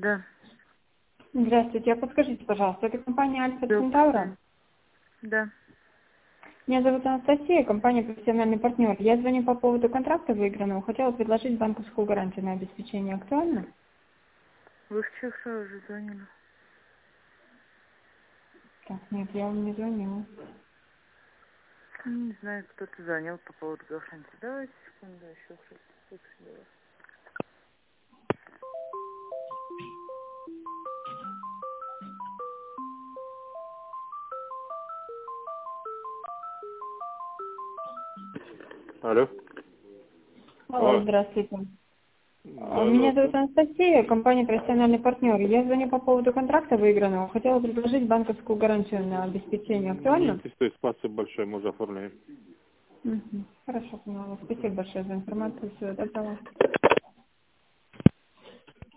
Да. Здравствуйте, а подскажите, пожалуйста, это компания Альфа Да. Центавра? Да. Меня зовут Анастасия, компания «Профессиональный партнер». Я звоню по поводу контракта выигранного. Хотела предложить банковскую гарантию на обеспечение. Актуально? Вы вчера уже звонили. Так, нет, я вам не звонила. Не знаю, кто-то звонил по поводу гарантии. Давайте секунду еще раз. Алло. Алло, Алло. здравствуйте. Да, Меня зовут здравствуйте. Анастасия, компания «Профессиональный партнер». Я звоню по поводу контракта выигранного. Хотела предложить банковскую гарантию на обеспечение. Не Актуально? интересует, спасибо большое, мы уже оформляем. Хорошо, поняла. Спасибо большое за информацию. Всего доброго.